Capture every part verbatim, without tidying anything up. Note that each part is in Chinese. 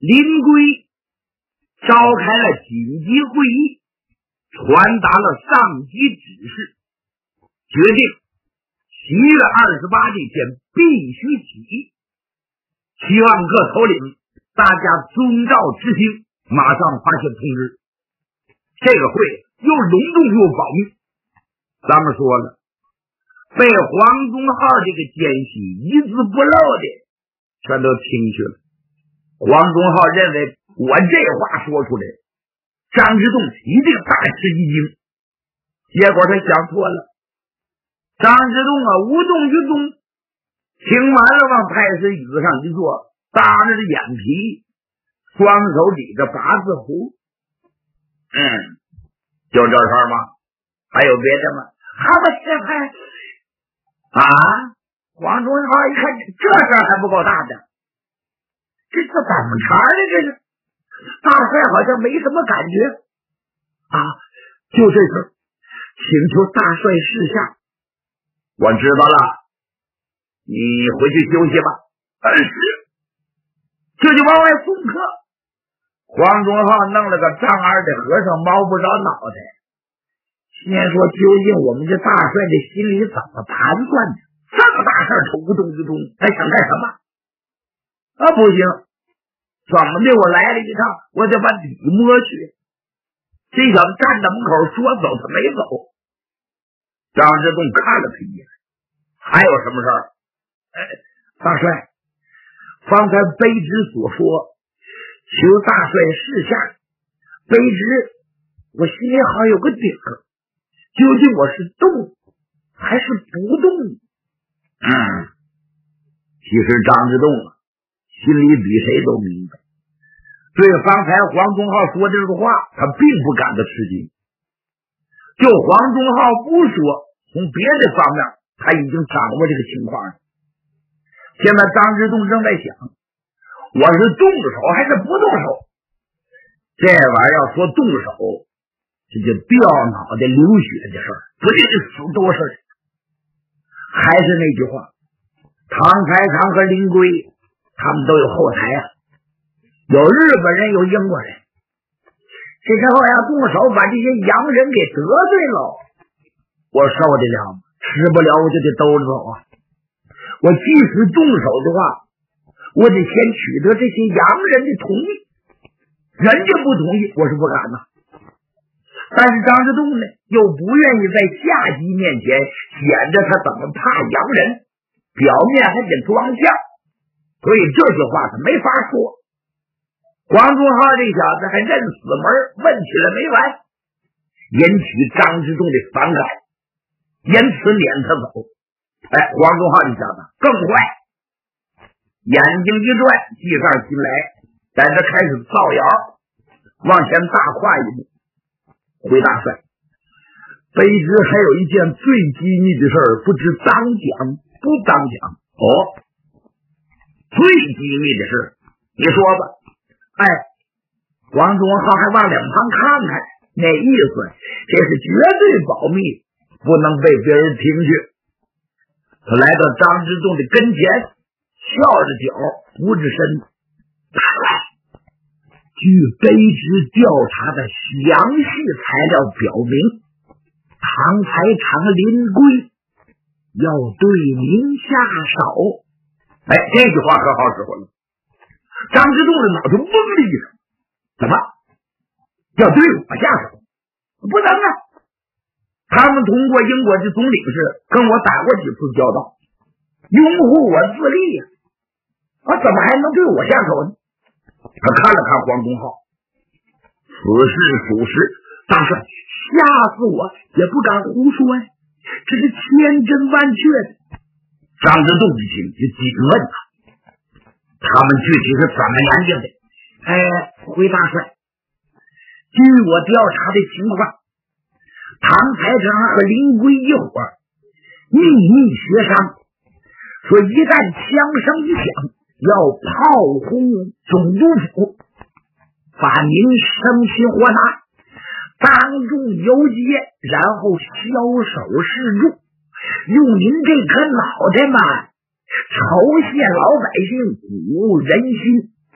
临归召开了紧急会议，传达了上级指示，决定七月二十八这天必须起义，希望各头领大家遵照执行，马上发下通知。这个会又隆重又保密，咱们说了，被黄宗浩这个奸细一字不漏的全都听去了。黄宗浩认为我这话说出来，张之洞一定大吃一惊，结果他想错了。张之洞啊，无动于衷，听完了往太师椅子上一坐，耷着的眼皮，双手抵着八字胡。嗯，就这事儿吗？还有别的吗？还不是还啊？黄宗浩一看这事儿还不够大的，这是怎么茬的？这是大帅好像没什么感觉啊，就这事儿，请求大帅示下。我知道了，你回去休息吧。嗯，是。这就往外送客。黄宗浩弄了个丈二的和尚摸不着脑袋，先说究竟我们这大帅的心里怎么盘算的？这么大事他无动于衷，还想干什么？啊，不行，怎么的？我来了一趟，我得把底摸去。这小子站在门口说走他没走。张之洞看了他一眼，还有什么事儿？哎，大帅，方才卑职所说，求大帅示下。卑职我心里好有个底儿，究竟我是动还是不动？嗯，其实张之洞啊，心里比谁都明白。对方才黄宗浩说这个话，他并不感到吃惊。就黄宗浩不说，从别的方面他已经掌握这个情况了。现在张之洞正在想，我是动手还是不动手？这玩意儿要说动手，这就掉脑袋流血的事儿，不定是死多少人。还是那句话，唐才常和林圭他们都有后台啊，有日本人，有英国人。这时候要动手把这些洋人给得罪了，我受得了吗？吃不了我就得兜着走啊！我即使动手的话，我得先取得这些洋人的同意，人家不同意我是不敢的。但是张之洞呢，又不愿意在下级面前显得他怎么怕洋人，表面还得装相，所以这句话他没法说。黄宗浩这小子还认死门，问起来没完，引起张之洞的反感，因此撵他走。哎，黄宗浩这小子更坏，眼睛一转，计上心来，在这开始造谣，往前大跨一步。回大帅，卑职还有一件最机密的事儿，不知当讲不当讲。哦，最机密的事你说吧。哎，黄宗浩还往两旁看看，那意思这是绝对保密，不能被别人听去。他来到张之洞的跟前，翘着脚扶着身，大帅，据卑职调查的详细材料表明，唐才常林圭要对您下手。哎，这句话可好使唤了。张之洞的脑袋嗡的一声，怎么要对我下手？不能啊！他们通过英国的总领事跟我打过几次交道，拥护我自立呀、啊，啊，怎么还能对我下手呢？他看了看黄宗浩，此事属实，大帅吓死我也不敢胡说呀，这是千真万确的。张之洞一听就紧问他，他们具体是怎么研究的？哎，回大帅，据我调查的情况，唐才常和林圭一伙秘密协商，说一旦枪声一响，要炮轰总督府，把您生擒活拿，当众游街，然后枭首示众，用您这颗脑袋嘛，酬谢老百姓，鼓舞人心。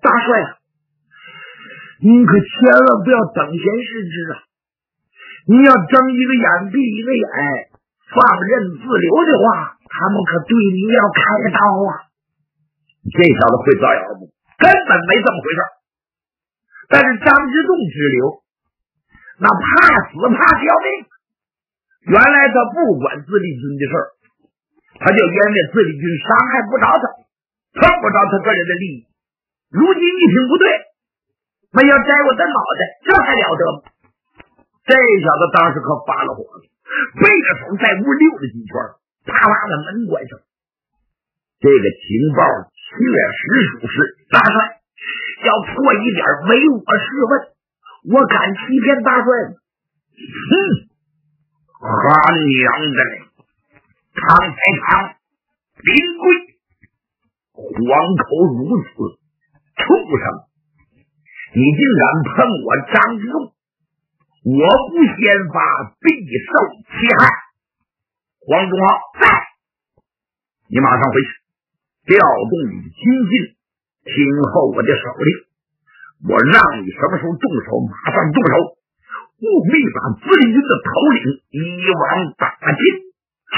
大帅啊，您可千万不要等闲视之啊！你要睁一个眼闭一个眼，放任自流的话，他们可对你要开刀啊！这小子会造谣不？根本没这么回事。但是张之洞之流，那怕死怕要命。原来他不管自立军的事儿，他就因为自立军伤害不着他，碰不着他个人的利益。如今一听不对，没要摘我的脑袋，这还了得吗？这小子当时可发了火了，背着手在屋溜了几圈，啪啪的门关上。这个情报确实属实，大帅要错一点唯我是问，我敢欺骗大帅吗？哼！他娘的嘞！唐才常、林贵，黄口如此，畜生！你竟然碰我张之洞，我不先发，必受其害。黄忠浩在，你马上回去，调动你的亲信，听候我的手令。我让你什么时候动手，马上动手。务必把自立军的头领一网打尽。嗨，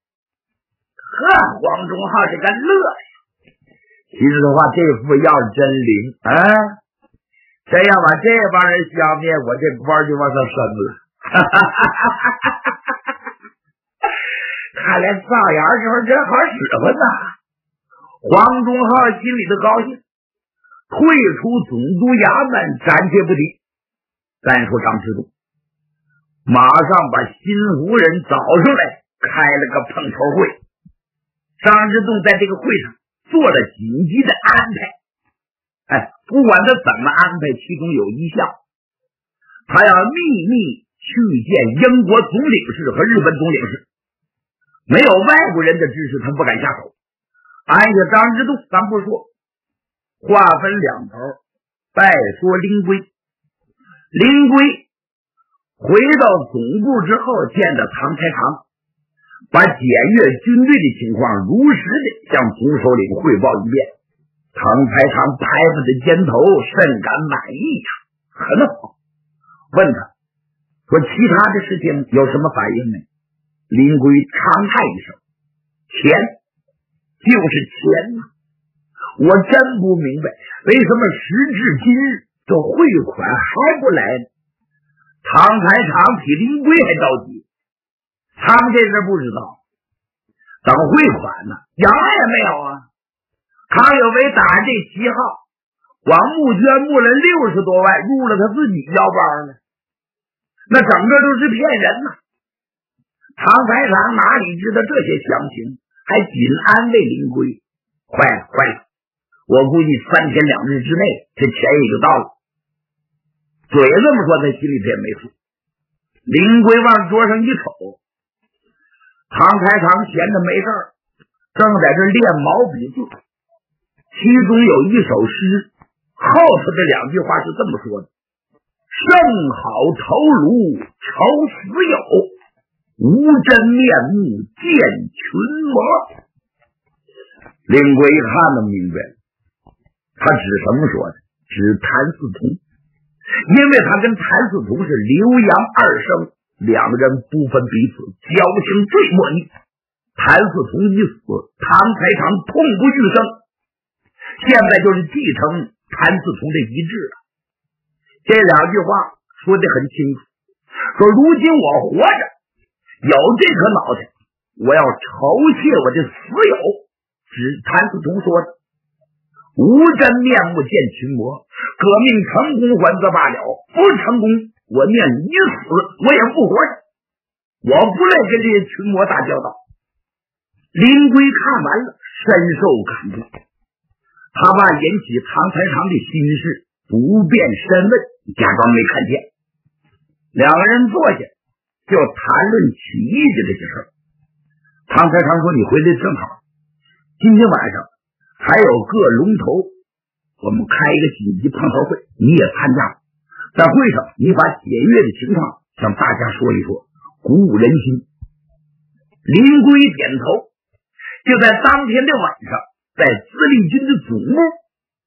呵，黄忠浩这个乐呀！其实的话，这副药真灵啊！真要把这帮人消灭，我这官就往上升了。哈哈哈哈哈！看来造谣时候真好使唤呐！黄忠浩心里的高兴，退出总督衙门，暂且不提。再说张之洞，马上把新湖人找上来，开了个碰头会。张之洞在这个会上做了紧急的安排。哎，不管他怎么安排，其中有一项，他要秘密去见英国总领事和日本总领事，没有外国人的支持，他不敢下手。按下张之洞，咱不说，话分两头，再说林圭。林圭回到总部之后，见到唐才常，把检阅军队的情况如实的向总首领汇报一遍。唐才常拍拍着肩头，甚感满意呀，很好。问他说其他的事情有什么反应呢？林圭长叹一声，钱就是钱呐、啊！我真不明白为什么时至今日这汇款还不来呢？唐才常比林圭还着急，他们这事不知道，等汇款呢，洋也没有啊。康有为打这旗号，往募捐募了六十多万，入了他自己腰包了，那整个都是骗人呐、啊！唐才常哪里知道这些详情，还紧安慰林圭：坏了坏了，我估计三天两日之内这钱也就到了。嘴这么说，他心里也没数。林圭往桌上一瞅，唐才常闲着没事儿，正在这练毛笔字，其中有一首诗，后头这两句话是这么说的：圣好头颅愁死友，无真面目见群魔。林圭一看就明白了，他指什么说的？指谭嗣同。因为他跟谭嗣同是刘洋二生，两个人不分彼此，交情最莫逆。谭嗣同一死，唐才常痛不欲生，现在就是继承谭嗣同的遗志了。这两句话说得很清楚，说如今我活着有这颗脑袋，我要酬谢我的死友，指谭嗣同说的。无真面目见群魔，革命成功还则罢了，不成功我念你死我也不活着，我不来跟这些群魔打交道。林圭看完了深受感动，他怕引起唐才常的心事，不便深问，假装没看见。两个人坐下就谈论起义的这些事儿。唐才常说：你回来正好，今天晚上还有个龙头，我们开一个紧急碰头会，你也参加。在会上你把检阅的情况向大家说一说，鼓舞人心。林圭点头。就在当天的晚上，在自立军的总部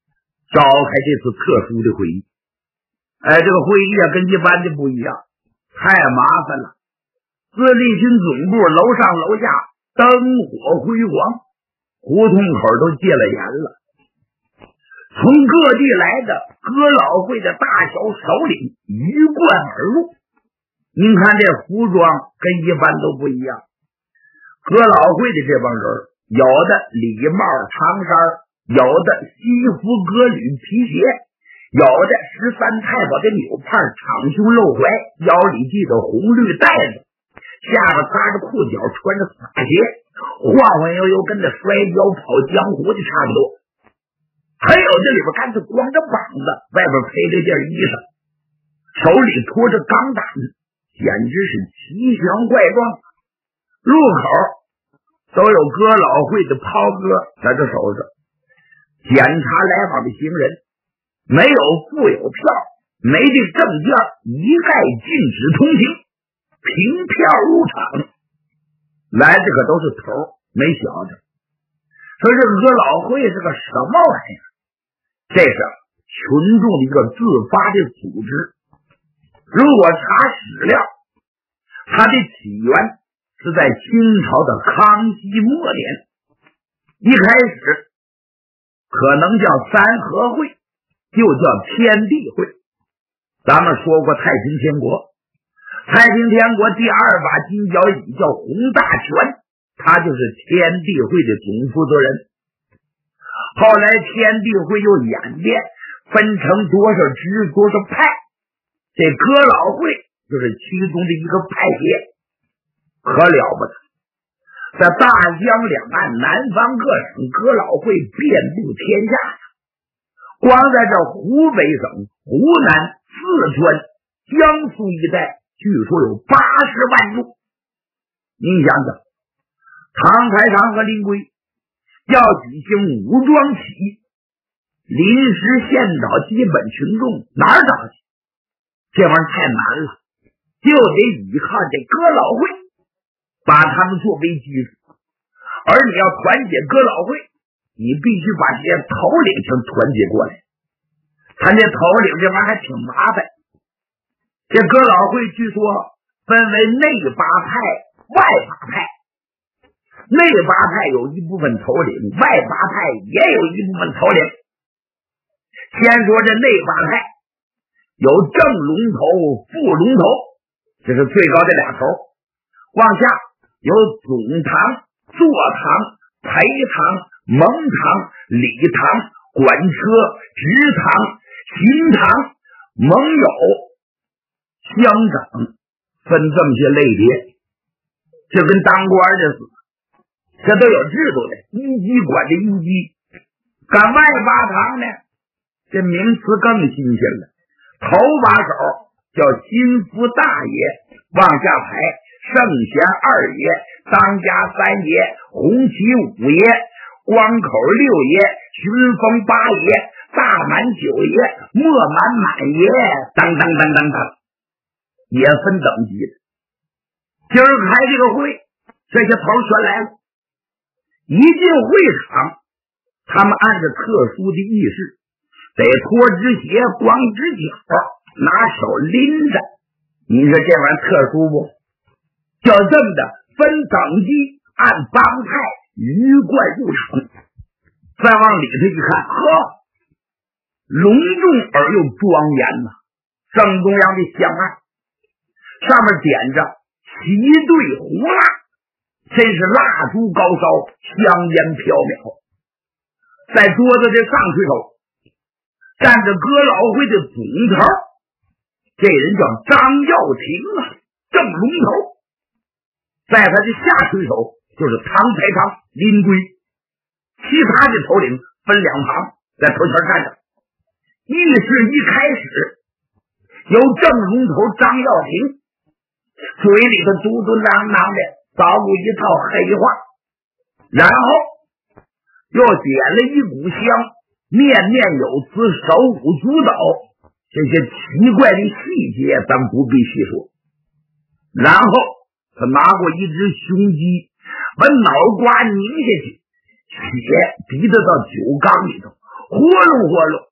召开这次特殊的会议。哎，这个会议啊跟一般的不一样，太麻烦了。自立军总部楼上楼下灯火辉煌，胡同口都戒了严了。从各地来的哥老会的大小首领鱼贯而入。您看这服装跟一般都不一样。哥老会的这帮人，有的礼帽长衫，有的西服革履皮鞋，有的十三太保的纽帕敞胸露怀，腰里系着红绿带子，下巴扎着裤脚，穿着洒鞋，晃晃悠悠跟着摔跤跑江湖的差不多。还有这里边干脆光着膀子，外边配着件衣裳，手里拖着钢胆，简直是奇形怪状。路口都有哥老会的袍哥在这守着，检查来往的行人，没有附有票，没这证件，一概禁止通行，凭票入场。来这可都是头，没小的。说这哥老会是个什么玩意儿？这是群众的一个自发的组织。如果查史料，它的起源是在清朝的康熙末年，一开始可能叫三合会，就叫天地会。咱们说过太平天国，太平天国第二把金角椅叫洪大全，他就是天地会的总负责人。后来天地会又演变分成多少支多少派，这哥老会就是其中的一个派别，可了不得。在大江两岸南方各省哥老会遍布天下，光在这湖北省、湖南、四川、江苏一带据说有八十万众。您想想，唐才常和林圭要举行武装起义，临时献导基本群众哪儿找去？这玩意儿太难了，就得依靠这哥老会把他们作为基础。而你要团结哥老会，你必须把这些头领全团结过来。他这头领这玩意儿还挺麻烦。这哥老会据说分为内八派、外八派。内八派有一部分头领，外八派也有一部分头领。先说这内八派，有正龙头、副龙头，这是最高的俩头。往下有总堂、坐堂、陪堂、蒙堂、礼堂、管车、职堂、刑堂、盟友、乡长，分这么些类别，就跟当官的似的。这都有制度的，一级管着一级。赶外八堂呢，这名词更新鲜了。头把手叫心腹大爷，往下排圣贤二爷、当家三爷、红旗五爷、光口六爷、巡风八爷、大满九爷、末满满爷，等等等等等，也分等级的。今儿开这个会，这些头全来了。一进会场，他们按照特殊的仪式，得脱只鞋，光只脚，拿手拎着。你说这玩意儿特殊不？就这么的分等级，按帮派鱼贯入场。再往里头一看，呵，隆重而又庄严呐！正中央的香案上面点着齐对胡蜡，真是蜡烛高烧，香烟飘渺。在桌子的上推手站着哥老会的总头，这人叫张耀庭啊，正龙头。在他的下推手就是唐才常、林圭，其他的头领分两旁在头前站着。议事一开始，由正龙头张耀庭嘴里头嘟嘟囔囔的捣鼓一套黑话，然后又点了一股香，面面有词，手舞足蹈，这些奇怪的细节咱不必细说。然后他拿过一只胸鸡，把脑瓜拧下去，血滴得到酒缸里头，活隆活隆，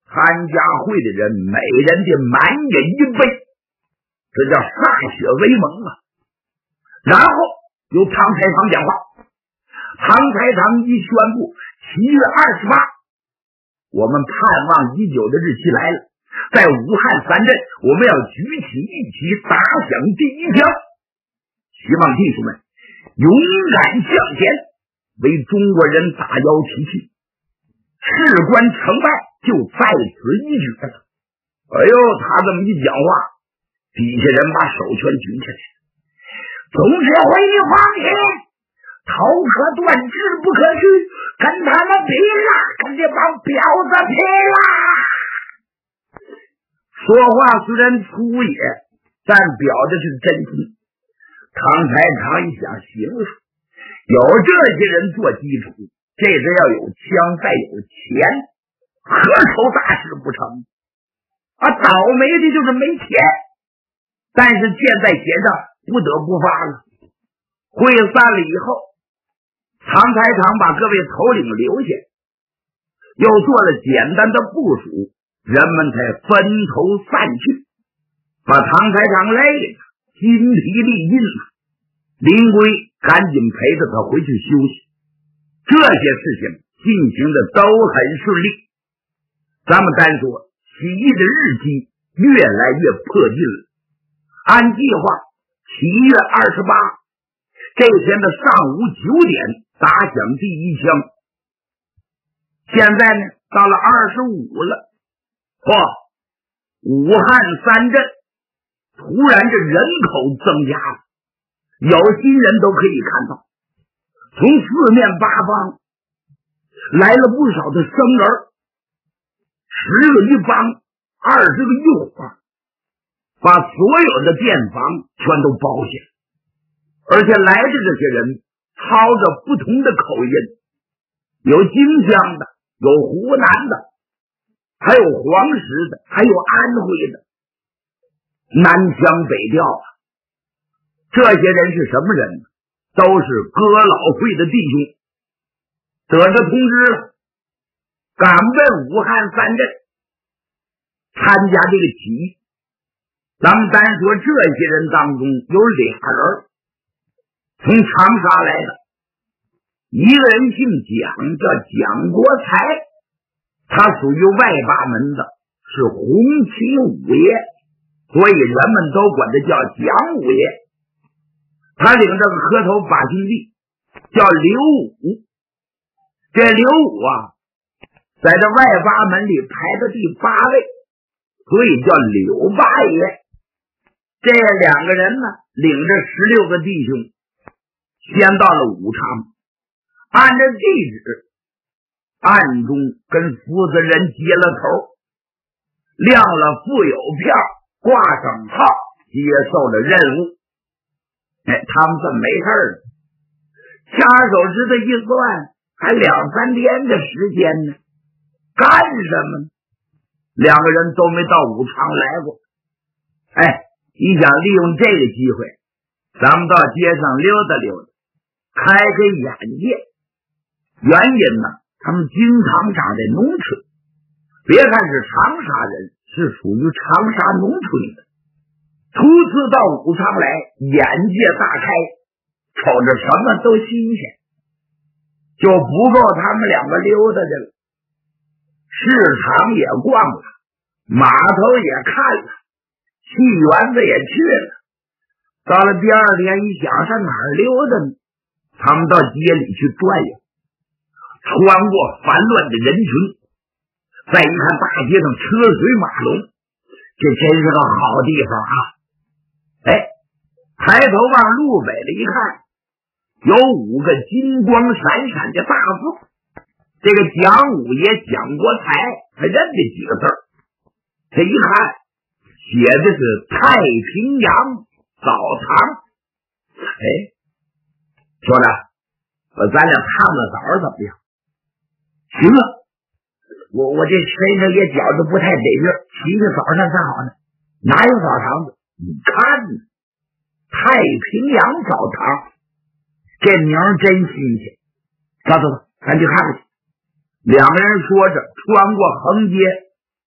参加会的人每人的满饮一杯，这叫歃血为盟啊。然后由唐太常讲话，唐太常一宣布七月二十八，我们盼望已久的日期来了，在武汉三镇，我们要举起一旗，打响第一枪，希望弟兄们勇敢向前，为中国人打摇提气，事关成败就在此一举了。哎呦，他这么一讲话，底下人把手全举起来。总是回你放心，头可断，志不可去，跟他们比啦，跟这帮婊子比啦。说话虽然粗野，但表的是真心。唐太常一想，行了，有这些人做基础，这是要有枪再有钱，何愁大事不成啊？倒霉的就是没钱。但是箭在弦上，不得不发了。会散了以后，唐太常把各位头领留下，又做了简单的部署，人们才分头散去，把唐太常累了，筋疲力尽了。林圭赶紧陪着他回去休息。这些事情进行的都很顺利。咱们单说起义的日期越来越迫近了。按计划七月二十八这天的上午九点打响第一枪。现在呢到了二十五了，嚯，武汉三镇突然这人口增加了，有心人都可以看到，从四面八方来了不少的生人，十个一帮，二十个一伙，把所有的店房全都包下，而且来的这些人操着不同的口音，有京腔的，有湖南的，还有黄石的，还有安徽的，南腔北调啊。这些人是什么人呢？都是哥老会的弟兄，得着通知了，赶奔武汉三镇参加这个起义。咱们单说这些人当中有俩人从长沙来的，一个人姓蒋，叫蒋国才，他属于外八门的，是红旗五爷，所以人们都管他叫蒋五爷。他领这个磕头把兄弟叫刘武，这刘武啊在这外八门里排到第八位，所以叫刘八爷。这两个人呢领着十六个弟兄先到了武昌，按照地址暗中跟负责人接了头，亮了富有票，挂上号，接受了任务。哎，他们算没事了，掐手指头一算，还两三天的时间呢，干什么呢？两个人都没到武昌来过。哎，你想利用这个机会，咱们到街上溜达溜达，开开眼界。原因呢，他们经常长在农村，别看是长沙人，是属于长沙农村的。初次到武昌来，眼界大开，瞅着什么都新鲜，就不够他们两个溜达的了。市场也逛了，码头也看了，戏园子也去了。到了第二天一想上哪儿溜达呢，他们到街里去转悠，穿过繁乱的人群，再一看大街上车水马龙，这真是个好地方啊。哎，抬头往路北了一看，有五个金光闪闪的大字，这个蒋五爷蒋国才还认得几个字儿，这一看写的是太平洋澡堂。哎，说着我咱俩烫个澡怎么样？行啊，我我这身上也觉着不太得劲，洗个澡上才好呢。哪有澡堂子？你看呢，太平洋澡堂，这名真新鲜。走走走，咱去看看去。两个人说着，穿过横街，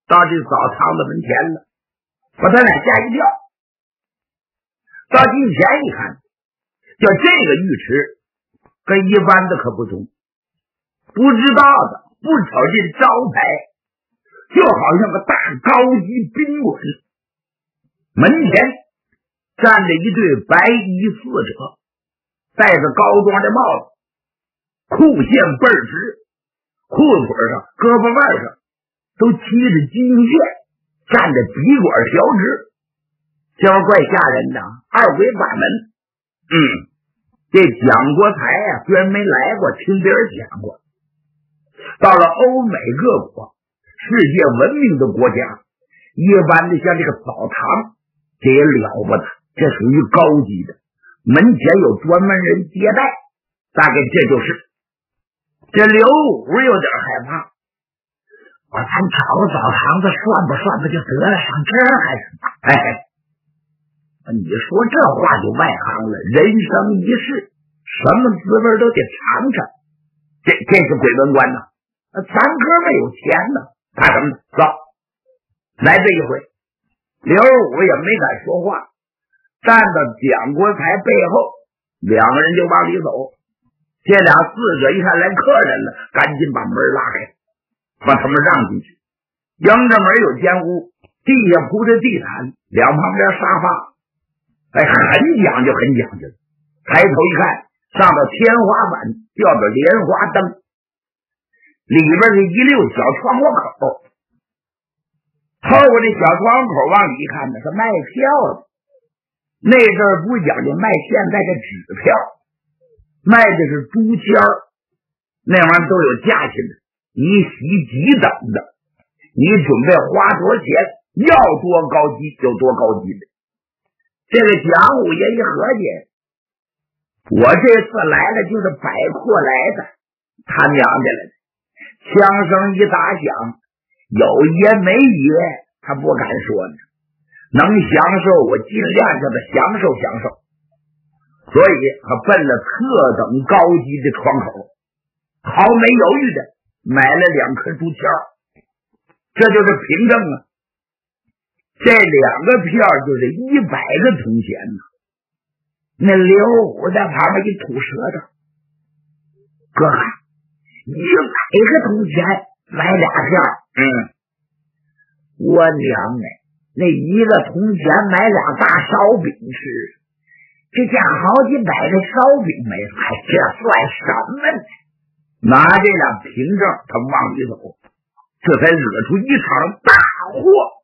到这澡堂子门前了，把他俩吓一跳。到近前一看，就这个浴池跟一般的可不同，不知道的不瞅这招牌，就好像个大高级宾馆。门前站着一对白衣侍者，戴着高装的帽子，裤线倍儿直，裤腿上胳膊腕上都漆着金线，站着笔管小指，这玩意怪吓人的，二鬼把门。嗯，这蒋国才呀、啊，虽然没来过，听别人讲过。到了欧美各国，世界文明的国家，一般的像这个澡堂，这也了不得，这属于高级的，门前有专门人接待，大概这就是。这刘武有点害怕，我咱找个澡堂子涮吧涮吧就得了，上这儿还是吧？哎，你说这话就外行了，人生一世，什么滋味都得尝尝。这这是鬼门关呐，咱哥们有钱呢，怕什么？走，来这一回。刘武也没敢说话，站到蒋国才背后，两个人就往里走。这俩四者一看来客人了，赶紧把门拉开，把他们让进去。迎着门有间屋，地下铺着地毯，两旁边沙发，哎，很讲究，很讲究。抬头一看，上到天花板吊着莲花灯，里边是一溜小窗户口。透过这小窗口往里一看，那是卖票的。那阵儿不讲究卖现在的纸票，卖的是朱签儿，那玩意儿都有价钱的，你洗几等的，你准备花多少钱，要多高级就多高级的。这个蒋五爷一合计，我这次来了就是摆阔来的，他娘的了，枪声一打响，有爷没爷他不敢说呢，能享受我尽量叫他享受享受，所以他奔了特等高级的窗口，毫没犹豫的买了两颗竹签，这就是凭证啊。这两个票就是一百个铜钱呢。那刘虎在旁边一吐舌头，哥，一百个铜钱买俩票，嗯，我娘哎，那一个铜钱买俩大烧饼吃，这家好几百个烧饼没买，这算什么呢？拿这俩凭证他往里走，这才惹出一场大祸。